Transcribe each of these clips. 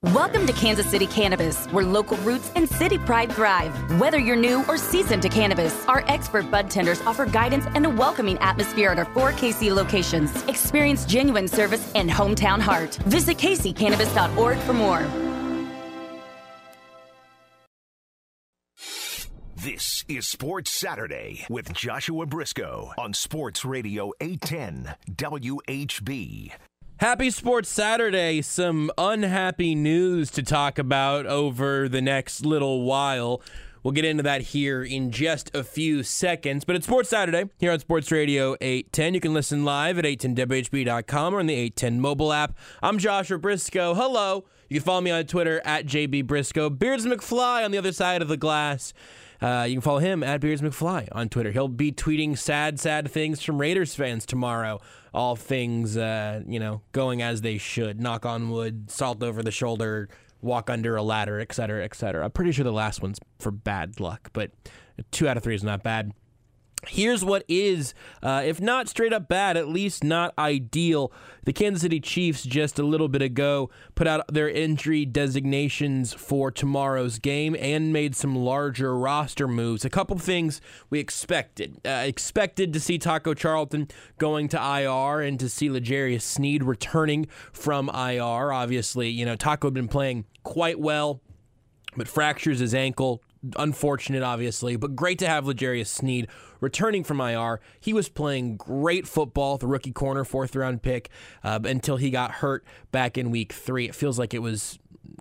Welcome to Kansas City Cannabis, where local roots and city pride thrive. Whether you're new or seasoned to cannabis, our expert bud tenders offer guidance and a welcoming atmosphere at our 4 KC locations. Experience genuine service and hometown heart. Visit kccannabis.org for more. This is Sports Saturday with Joshua Briscoe on Sports Radio 810 WHB. Happy Sports Saturday. Some unhappy news to talk about over the next little while. We'll get into that here in just a few seconds. But it's Sports Saturday here on Sports Radio 810. You can listen live at 810WHB.com or on the 810 mobile app. I'm Joshua Briscoe. Hello. You can follow me on Twitter at JB Briscoe. Beards McFly on the other side of the glass. You can follow him at Beards McFly on Twitter. He'll be tweeting sad things from Raiders fans tomorrow. All things, going as they should. Knock on wood, salt over the shoulder, walk under a ladder, et cetera, et cetera. I'm pretty sure the last one's for bad luck, but 2 out of 3 is not bad. Here's what is, if not straight up bad, at least not ideal. The Kansas City Chiefs just a little bit ago put out their injury designations for tomorrow's game and made some larger roster moves. A couple things we expected. Expected to see Taco Charlton going to IR and to see L'Jarius Sneed returning from IR. Obviously, Taco had been playing quite well, but fractures his ankle. Unfortunate, obviously, but great to have L'Jarius Sneed returning from IR. He was playing great football, the rookie corner, 4th-round pick, until he got hurt back in Week 3. It feels like it was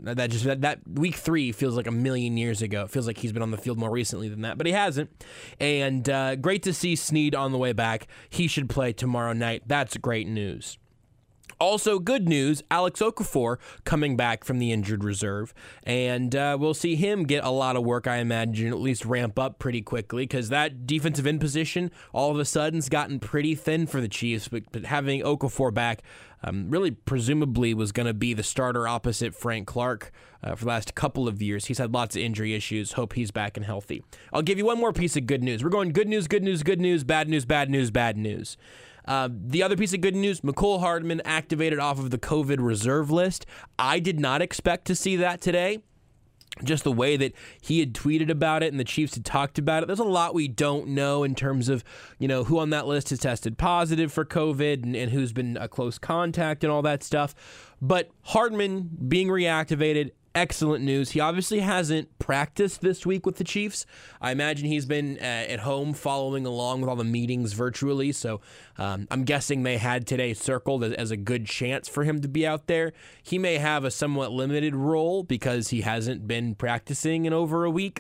that Week 3 feels like a million years ago. It feels like he's been on the field more recently than that, but he hasn't. And great to see Sneed on the way back. He should play tomorrow night. That's great news. Also, good news, Alex Okafor coming back from the injured reserve, and we'll see him get a lot of work, I imagine, at least ramp up pretty quickly, because that defensive end position all of a sudden has gotten pretty thin for the Chiefs, but having Okafor back really presumably was going to be the starter opposite Frank Clark for the last couple of years. He's had lots of injury issues. Hope he's back and healthy. I'll give you one more piece of good news. We're going good news, good news, good news, bad news, bad news, bad news. The other piece of good news, Mecole Hardman activated off of the COVID reserve list. I did not expect to see that today. Just the way that he had tweeted about it and the Chiefs had talked about it. There's a lot we don't know in terms of, who on that list has tested positive for COVID and who's been a close contact and all that stuff. But Hardman being reactivated, excellent news. He obviously hasn't practiced this week with the Chiefs. I imagine he's been at home following along with all the meetings virtually, so I'm guessing they had today circled as a good chance for him to be out there. He may have a somewhat limited role because he hasn't been practicing in over a week,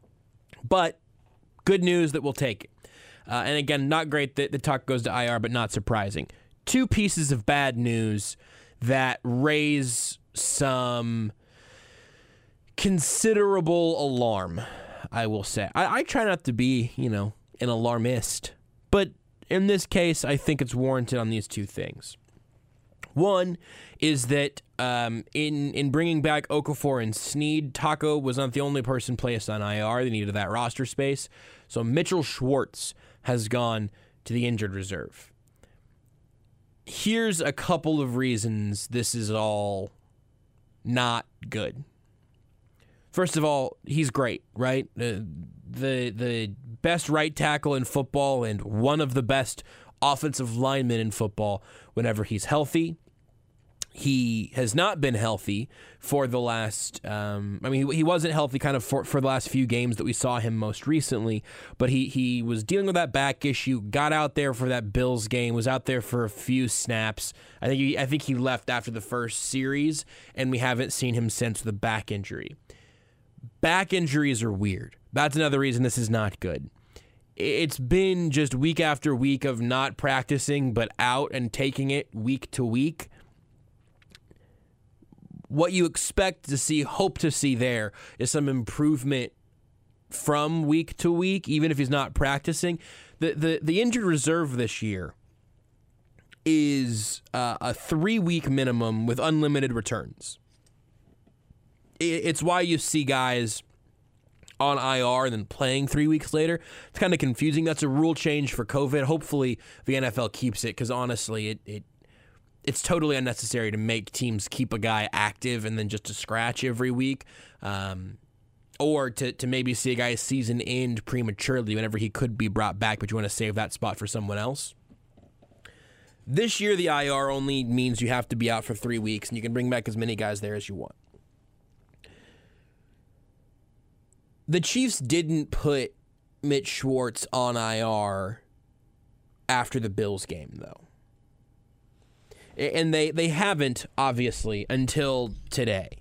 but good news that we'll take it. And again, not great that the talk goes to IR, but not surprising. 2 pieces of bad news that raise some considerable alarm, I will say. I try not to be, an alarmist, but in this case, I think it's warranted on these 2 things. One is that in bringing back Okafor and Sneed, Taco was not the only person placed on IR. They needed that roster space. So Mitchell Schwartz has gone to the injured reserve. Here's a couple of reasons this is all not good. First of all, he's great, right? The best right tackle in football and one of the best offensive linemen in football whenever he's healthy. He has not been healthy for the last, he wasn't healthy kind of for the last few games that we saw him most recently, but he was dealing with that back issue, got out there for that Bills game, was out there for a few snaps. I think he left after the first series, and we haven't seen him since with a back injury. Back injuries are weird. That's another reason this is not good. It's been just week after week of not practicing, but out and taking it week to week. What you expect to see, hope to see there, is some improvement from week to week, even if he's not practicing. The injured reserve this year is a 3-week minimum with unlimited returns. It's why you see guys on IR and then playing 3 weeks later. It's kind of confusing. That's a rule change for COVID. Hopefully the NFL keeps it, because honestly, it's totally unnecessary to make teams keep a guy active and then just to scratch every week, or to maybe see a guy's season end prematurely whenever he could be brought back, but you want to save that spot for someone else. This year, the IR only means you have to be out for 3 weeks, and you can bring back as many guys there as you want. The Chiefs didn't put Mitch Schwartz on IR after the Bills game, though. And they haven't, obviously, until today.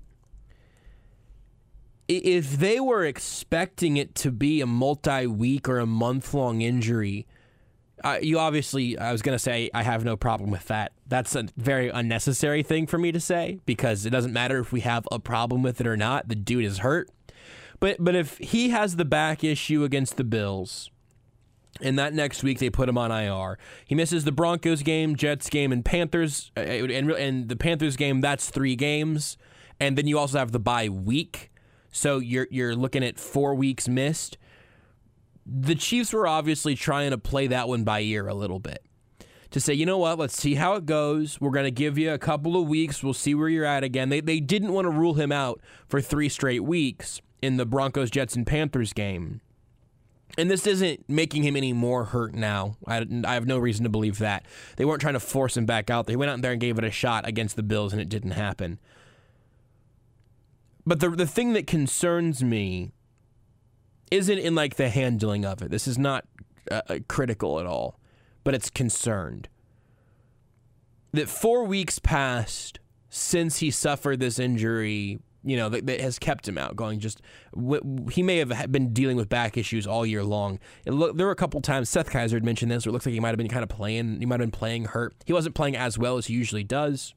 If they were expecting it to be a multi-week or a month-long injury, I was going to say I have no problem with that. That's a very unnecessary thing for me to say, because it doesn't matter if we have a problem with it or not. The dude is hurt. But if he has the back issue against the Bills, and that next week they put him on IR, he misses the Broncos game, Jets game, and Panthers, and the Panthers game, that's 3 games, and then you also have the bye week, so you're looking at 4 weeks missed. The Chiefs were obviously trying to play that one by ear a little bit, to say, you know what, let's see how it goes. We're going to give you a couple of weeks. We'll see where you're at again. They didn't want to rule him out for 3 straight weeks in the Broncos, Jets, and Panthers game. And this isn't making him any more hurt now. I have no reason to believe that. They weren't trying to force him back out there. He went out there and gave it a shot against the Bills, and it didn't happen. But the thing that concerns me isn't in like the handling of it. This is not critical at all, but it's concerned. That 4 weeks passed since he suffered this injury, that has kept him out going. He may have been dealing with back issues all year long. There were a couple times, Seth Kaiser had mentioned this, where it looks like he might have been kind of playing. He might have been playing hurt. He wasn't playing as well as he usually does.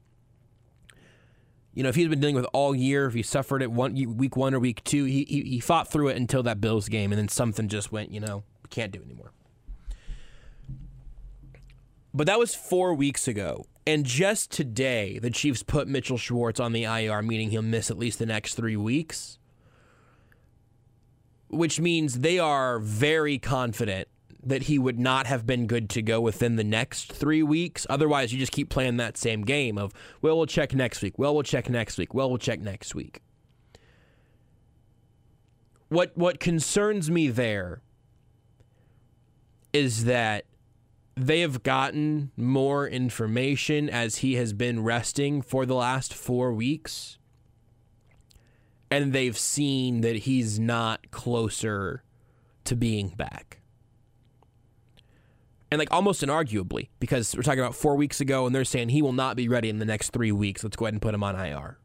If he's been dealing with all year, if he suffered it week 1 or week 2, he fought through it until that Bills game, and then something just went, we can't do it anymore. But that was 4 weeks ago. And just today, the Chiefs put Mitchell Schwartz on the IR, meaning he'll miss at least the next 3 weeks, which means they are very confident that he would not have been good to go within the next 3 weeks. Otherwise, you just keep playing that same game of, well, we'll check next week. Well, we'll check next week. Well, we'll check next week. What concerns me there is that they have gotten more information as he has been resting for the last 4 weeks, and they've seen that he's not closer to being back. And almost inarguably, because we're talking about 4 weeks ago, and they're saying he will not be ready in the next 3 weeks. Let's go ahead and put him on IR.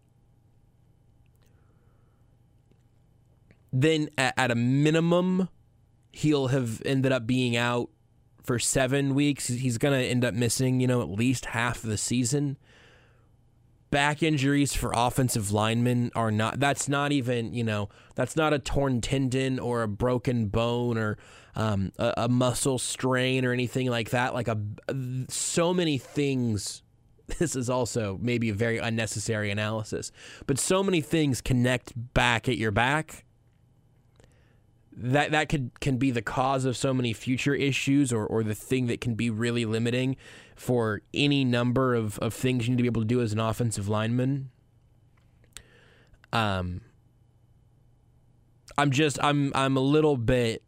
Then at a minimum, he'll have ended up being out for 7 weeks. He's going to end up missing, at least half of the season. Back injuries for offensive linemen that's not even, that's not a torn tendon or a broken bone or a muscle strain or anything like that. So many things. This is also maybe a very unnecessary analysis, but so many things connect back at your back. That can be the cause of so many future issues, or the thing that can be really limiting for any number of things you need to be able to do as an offensive lineman. I'm a little bit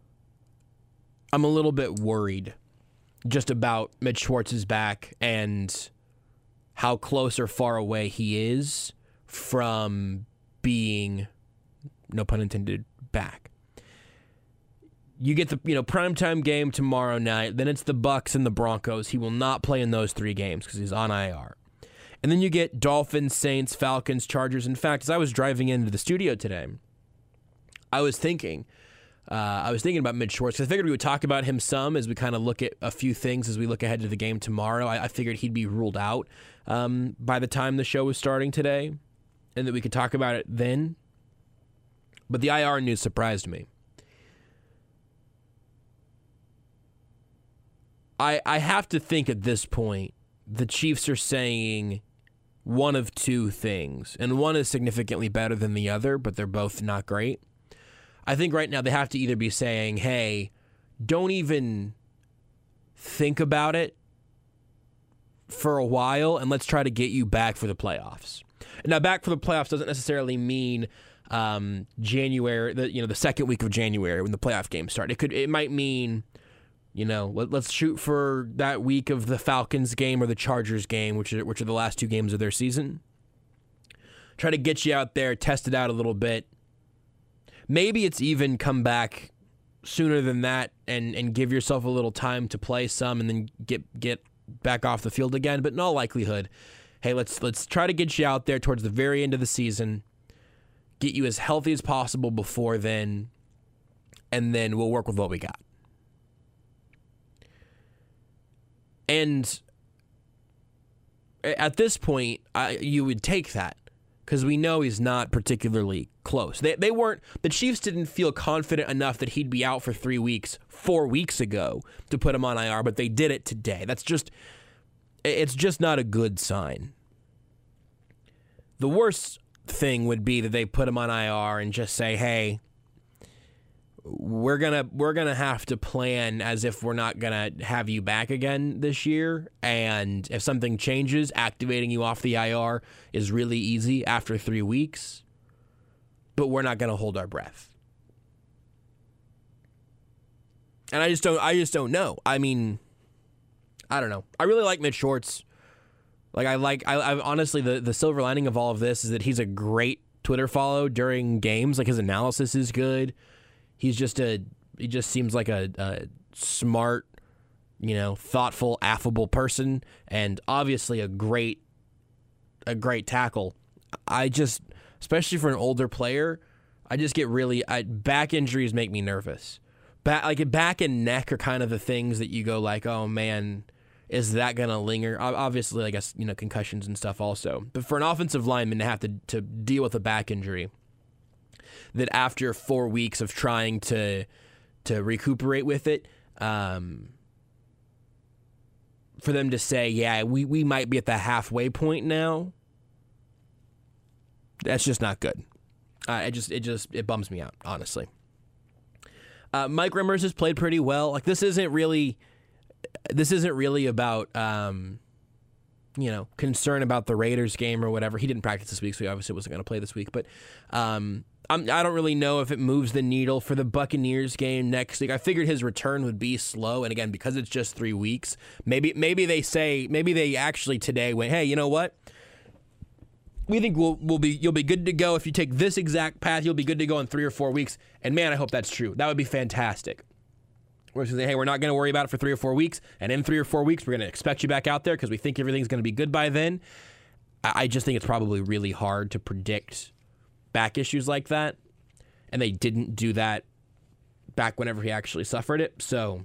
worried just about Mitch Schwartz's back and how close or far away he is from being, no pun intended, back. You get the primetime game tomorrow night. Then it's the Bucs and the Broncos. He will not play in those 3 games because he's on IR. And then you get Dolphins, Saints, Falcons, Chargers. In fact, as I was driving into the studio today, I was thinking about Mitch Schwartz, because I figured we would talk about him some as we kind of look at a few things as we look ahead to the game tomorrow. I figured he'd be ruled out by the time the show was starting today, and that we could talk about it then. But the IR news surprised me. I have to think at this point, the Chiefs are saying one of 2 things, and one is significantly better than the other, but they're both not great. I think right now they have to either be saying, hey, don't even think about it for a while, and let's try to get you back for the playoffs. Now, back for the playoffs doesn't necessarily mean January, the second week of January when the playoff games start. It might mean, let's shoot for that week of the Falcons game or the Chargers game, which are the last 2 games of their season. Try to get you out there, test it out a little bit. Maybe it's even come back sooner than that and give yourself a little time to play some and then get back off the field again. But in all likelihood, hey, let's try to get you out there towards the very end of the season, get you as healthy as possible before then, and then we'll work with what we got. And at this point, you would take that because we know he's not particularly close. They weren't. The Chiefs didn't feel confident enough that he'd be out for 3 weeks 4 weeks ago to put him on IR, but they did it today. It's just not a good sign. The worst thing would be that they put him on IR and just say, "Hey, we're gonna have to plan as if we're not gonna have you back again this year, and if something changes, activating you off the IR is really easy after 3 weeks, but we're not gonna hold our breath." And I just don't know. I mean, I don't know. I really like Mitch Schwartz. I honestly, the silver lining of all of this is that he's a great Twitter follow during games. His analysis is good. He just seems like a smart, thoughtful, affable person, and obviously a great tackle. Especially for an older player, I just get back injuries make me nervous. Back and neck are kind of the things that you go oh man, is that going to linger? Obviously, I guess, concussions and stuff also. But for an offensive lineman to have to deal with a back injury, that after 4 weeks of trying to recuperate with it, for them to say, yeah, we might be at the halfway point now, that's just not good. It bums me out, honestly. Mike Remmers has played pretty well. This isn't really about concern about the Raiders game or whatever. He didn't practice this week, so he obviously wasn't going to play this week. But I don't really know if it moves the needle for the Buccaneers game next week. I figured his return would be slow, and again, because it's just 3 weeks, maybe they actually today went, hey, you know what? We think you'll be good to go if you take this exact path. You'll be good to go in 3 or 4 weeks. And man, I hope that's true. That would be fantastic. We're going to say, hey, we're not going to worry about it for 3 or 4 weeks, and in 3 or 4 weeks, we're going to expect you back out there because we think everything's going to be good by then. I just think it's probably really hard to predict back issues like that, and they didn't do that back whenever he actually suffered it. So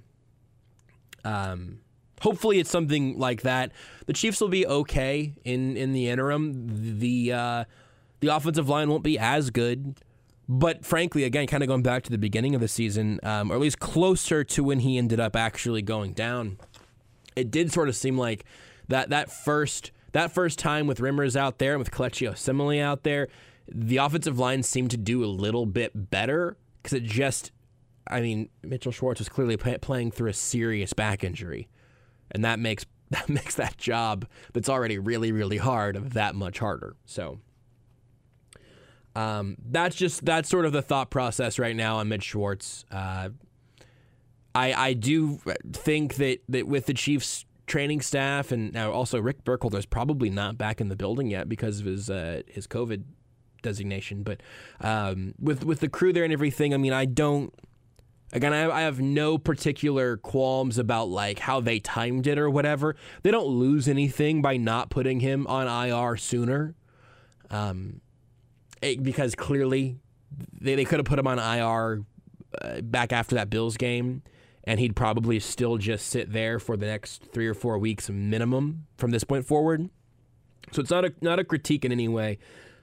hopefully it's something like that. The Chiefs will be okay in the interim. The offensive line won't be as good. But frankly, again, kind of going back to the beginning of the season, or at least closer to when he ended up actually going down, it did sort of seem like that first time with Remmers out there and with Kelechi Osemele out there, the offensive line seemed to do a little bit better because Mitchell Schwartz was clearly playing through a serious back injury, and that makes that job that's already really, really hard that much harder. So. That's sort of the thought process right now on Mitch Schwartz. I do think that with the Chiefs training staff and now also Rick Burkholder's probably not back in the building yet because of his COVID designation. But with the crew there and everything, I have no particular qualms about how they timed it or whatever. They don't lose anything by not putting him on IR sooner. Because clearly they could have put him on IR back after that Bills game, and he'd probably still just sit there for the next 3 or 4 weeks minimum from this point forward. So it's not a critique in any way.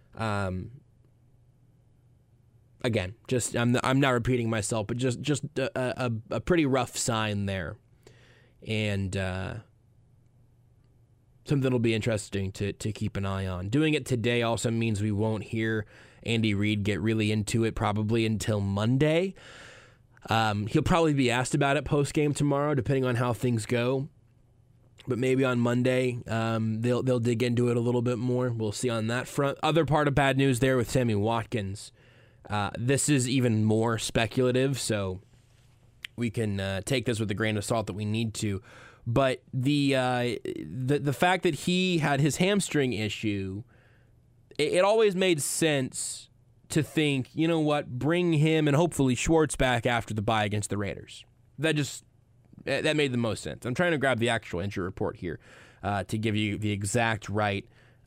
Again, just I'm not repeating myself, but just a pretty rough sign there, and something that'll be interesting to keep an eye on. Doing it today also means we won't hear Andy Reid get really into it probably until Monday. He'll probably be asked about it post-game tomorrow, depending on how things go. But maybe on Monday, they'll dig into it a little bit more. We'll see on that front. Other part of bad news there with Sammy Watkins. This is even more speculative, so we can take this with a grain of salt that we need to. But the fact that he had his hamstring issue, it always made sense to think, you know what, bring him and hopefully Schwartz back after the bye against the Raiders. That made the most sense. I'm trying to grab the actual injury report here to give you the exact right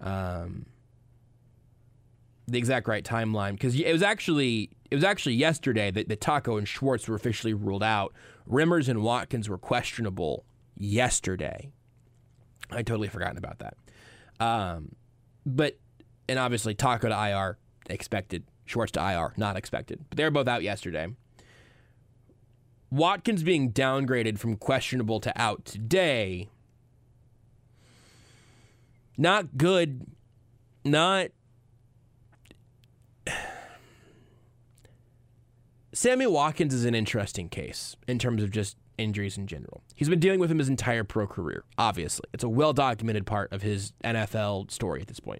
timeline, because it was actually yesterday that Taco and Schwartz were officially ruled out. Rimmers and Watkins were questionable yesterday. I totally forgotten about that. And obviously Taco to IR expected, Schwartz to IR not expected. But they were both out yesterday. Watkins being downgraded from questionable to out today, not good, not... Sammy Watkins is an interesting case in terms of just injuries in general. He's been dealing with them his entire pro career, obviously. It's a well-documented part of his NFL story at this point.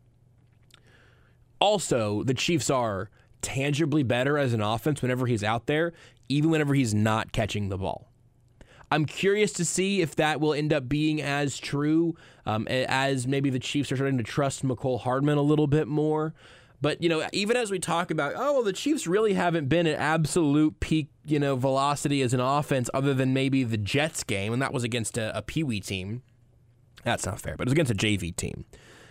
Also, the Chiefs are tangibly better as an offense whenever he's out there, even whenever he's not catching the ball. I'm curious to see if that will end up being as true as maybe the Chiefs are starting to trust Mecole Hardman a little bit more. But, even as we talk about, the Chiefs really haven't been at absolute peak, velocity as an offense other than maybe the Jets game, and that was against a Pee-wee team. That's not fair, but it was against a JV team.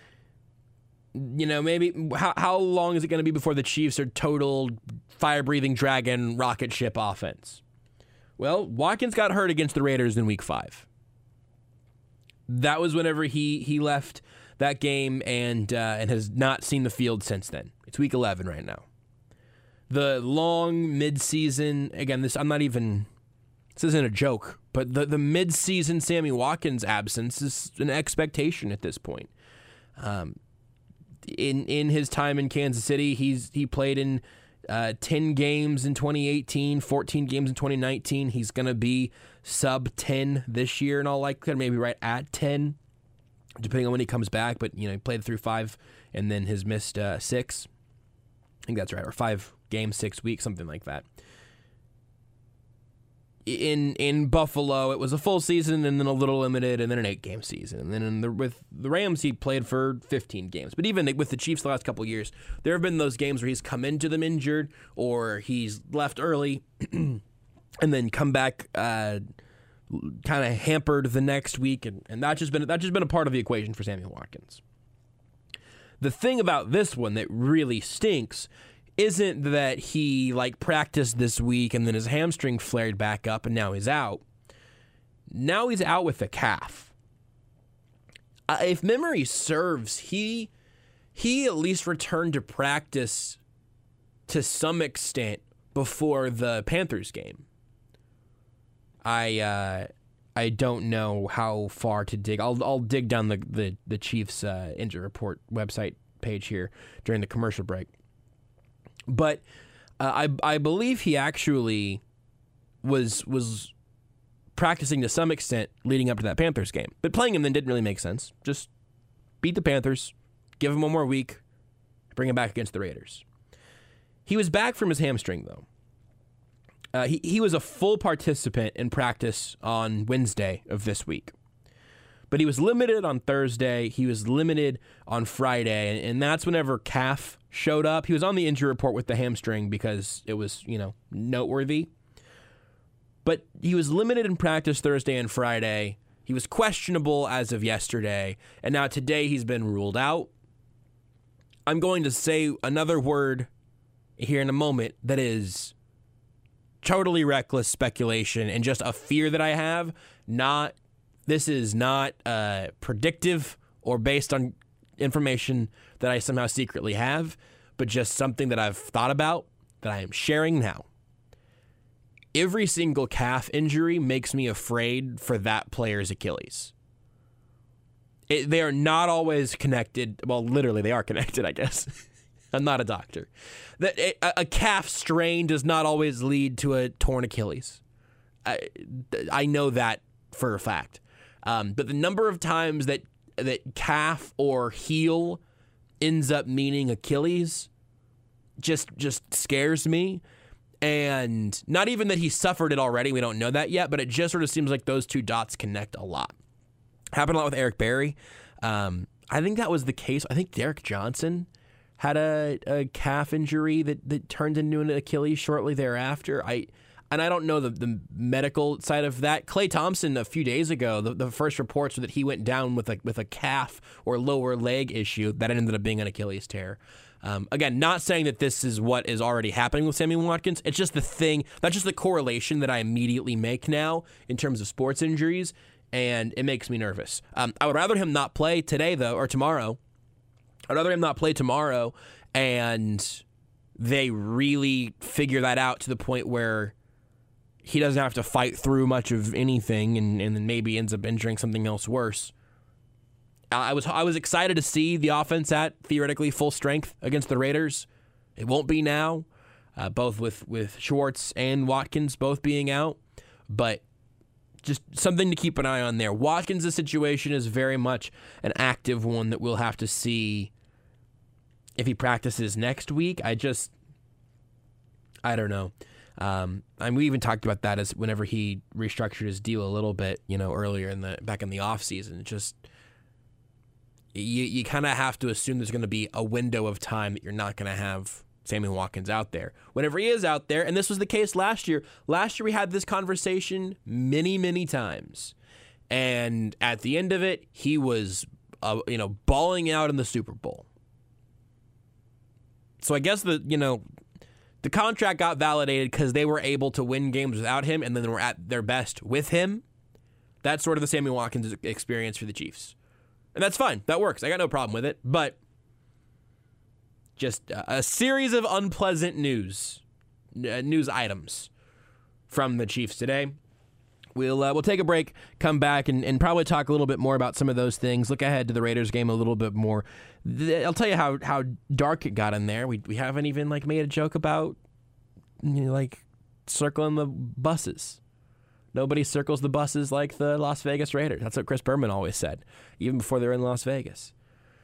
Maybe how long is it going to be before the Chiefs are total fire-breathing dragon rocket ship offense? Well, Watkins got hurt against the Raiders in Week 5. That was whenever he left that game and has not seen the field since then. It's Week 11 right now. The long mid-season, again, this isn't a joke, but the mid-season Sammy Watkins absence is an expectation at this point. In his time in Kansas City, he played in 10 games in 2018, 14 games in 2019. He's going to be sub 10 this year in all likelihood, maybe right at 10, depending on when he comes back. But, he played through 5 and then has missed 6. I think that's right, or 5 games, 6 weeks, something like that. In Buffalo, it was a full season and then a little limited and then an 8-game season. And then with the Rams, he played for 15 games. But even with the Chiefs the last couple of years, there have been those games where he's come into them injured or he's left early and then come back kind of hampered the next week. And that's just been a part of the equation for Sammy Watkins. The thing about this one that really stinks isn't that he practiced this week and then his hamstring flared back up and now he's out. Now he's out with a calf. If memory serves, he at least returned to practice to some extent before the Panthers game. I don't know how far to dig. I'll dig down the Chiefs injury report website page here during the commercial break. But I believe he actually was practicing to some extent leading up to that Panthers game. But playing him then didn't really make sense. Just beat the Panthers, give him one more week, bring him back against the Raiders. He was back from his hamstring, though. He was a full participant in practice on Wednesday of this week. But he was limited on Thursday. He was limited on Friday. And that's whenever calf showed up. He was on the injury report with the hamstring because it was, noteworthy. But he was limited in practice Thursday and Friday. He was questionable as of yesterday. And now today he's been ruled out. I'm going to say another word here in a moment that is totally reckless speculation and just a fear that I have. This is not predictive or based on information that I somehow secretly have, but just something that I've thought about that I am sharing now. Every single calf injury makes me afraid for that player's Achilles. They are not always connected. Well, literally, they are connected, I guess. I'm not a doctor. A calf strain does not always lead to a torn Achilles. I know that for a fact. But the number of times that calf or heel ends up meaning Achilles just scares me. And not even that he suffered it already. We don't know that yet, but it just sort of seems like those two dots connect a lot. Happened a lot with Eric Berry. I think that was the case. I think Derek Johnson had a calf injury that turned into an Achilles shortly thereafter. I don't know the medical side of that. Klay Thompson a few days ago, the first reports were that he went down with a calf or lower leg issue that ended up being an Achilles tear. Again, not saying that this is what is already happening with Sammy Watkins. It's just that's just the correlation that I immediately make now in terms of sports injuries, and it makes me nervous. I would rather him not play today, though, or tomorrow. I'd rather him not play tomorrow, and they really figure that out to the point where he doesn't have to fight through much of anything and then maybe ends up injuring something else worse. I was excited to see the offense at theoretically full strength against the Raiders. It won't be now, both with Schwartz and Watkins both being out, but just something to keep an eye on there. Watkins' situation is very much an active one that we'll have to see if he practices next week. I don't know. And we even talked about that as whenever he restructured his deal a little bit, earlier back in the offseason. Just you kind of have to assume there's going to be a window of time that you're not going to have Sammy Watkins out there. Whenever he is out there, and this was the case last year. Last year we had this conversation many, many times. And at the end of it, he was balling out in the Super Bowl. So I guess the contract got validated because they were able to win games without him and then were at their best with him. That's sort of the Sammy Watkins experience for the Chiefs. And that's fine. That works. I got no problem with it. But just a series of unpleasant news items from the Chiefs today. We'll take a break, come back, and probably talk a little bit more about some of those things. Look ahead to the Raiders game a little bit more. I'll tell you how dark it got in there. We haven't even made a joke about circling the buses. Nobody circles the buses like the Las Vegas Raiders. That's what Chris Berman always said, even before they were in Las Vegas.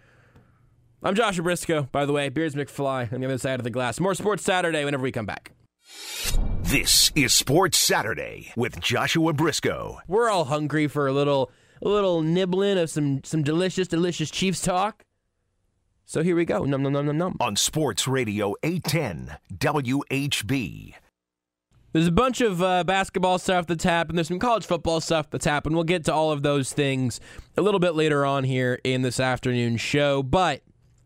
I'm Joshua Briscoe, by the way. Beards McFly on the other side of the glass. More Sports Saturday whenever we come back. This is Sports Saturday with Joshua Briscoe. We're all hungry for a little nibbling of some delicious Chiefs talk. So here we go. Num, num, num, num, num. On Sports Radio 810 WHB. There's a bunch of basketball stuff that's happened. There's some college football stuff that's happened. We'll get to all of those things a little bit later on here in this afternoon show. But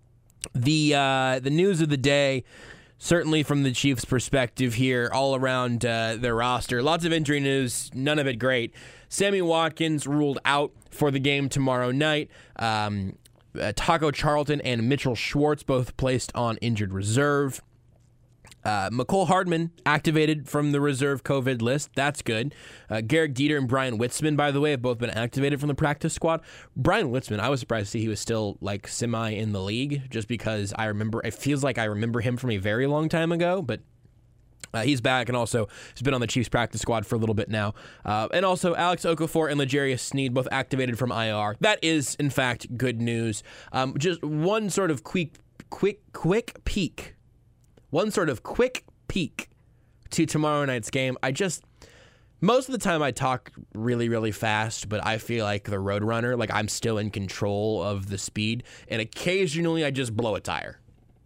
the news of the day, certainly from the Chiefs' perspective here, all around their roster. Lots of injury news, none of it great. Sammy Watkins ruled out for the game tomorrow night. Taco Charlton and Mitchell Schwartz both placed on injured reserve. Mecole Hardman activated from the reserve COVID list. That's good. Garrick Dieter and Brian Witzman, by the way, have both been activated from the practice squad. Brian Witzman, I was surprised to see he was still semi in the league, just because it feels like I remember him from a very long time ago, but he's back and also has been on the Chiefs practice squad for a little bit now. And also Alex Okafor and L'Jarius Sneed both activated from IR. That is, in fact, good news. Just one sort of quick peek. One sort of quick peek to tomorrow night's game. Most of the time I talk really, really fast, but I feel like the Roadrunner, I'm still in control of the speed, and occasionally I just blow a tire.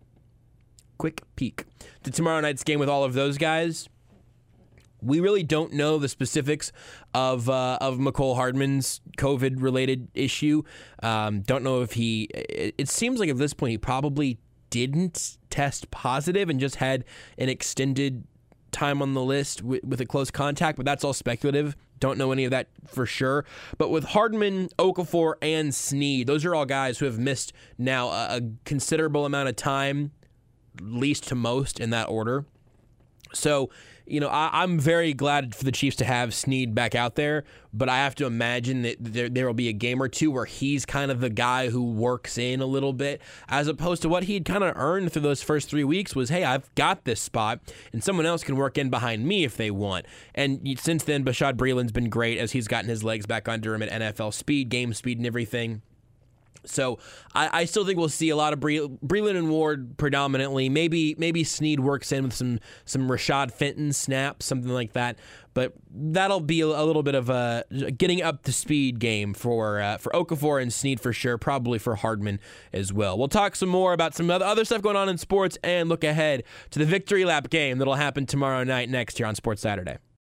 Quick peek to tomorrow night's game with all of those guys. We really don't know the specifics of Mecole Hardman's COVID-related issue. Don't know if it seems like at this point he probably didn't test positive and just had an extended time on the list with a close contact, but that's all speculative. Don't know any of that for sure. But with Hardman, Okafor, and Sneed, those are all guys who have missed now a considerable amount of time, least to most in that order. So I'm very glad for the Chiefs to have Snead back out there, but I have to imagine that there will be a game or two where he's kind of the guy who works in a little bit, as opposed to what he'd kind of earned through those first 3 weeks was, hey, I've got this spot, and someone else can work in behind me if they want. And since then, Bashaud Breeland's been great as he's gotten his legs back under him at NFL speed, game speed, and everything. So I still think we'll see a lot of Breeland and Ward predominantly. Maybe Snead works in with some Rashad Fenton snaps, something like that. But that'll be a little bit of a getting up to speed game for Okafor and Snead for sure, probably for Hardman as well. We'll talk some more about some other stuff going on in sports and look ahead to the Victory Lap game that'll happen tomorrow night next here on Sports Saturday.